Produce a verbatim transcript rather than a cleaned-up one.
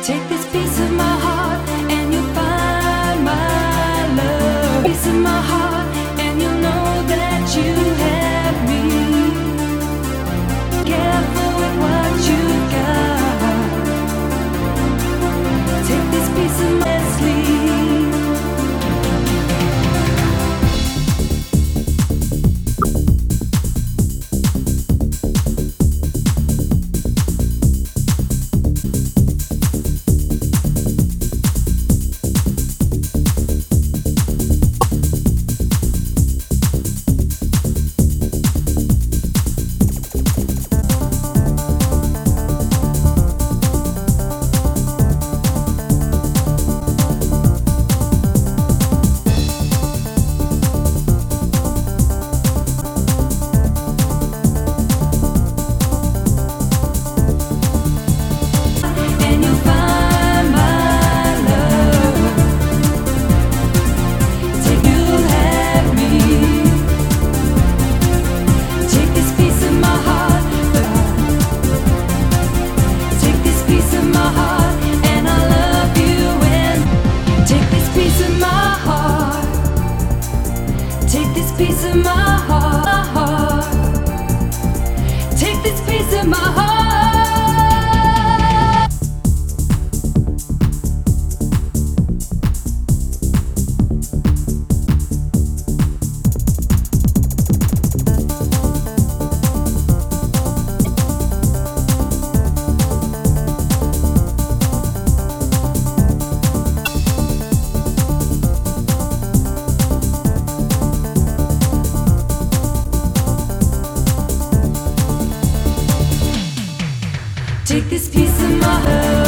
Take this piece of my heart and you'll find my love. Piece of my heart and you'll know that you have me. Careful with what you got. Take this piece of my sleep. Piece of my heart, take this piece of my heart. Take this piece of my heart.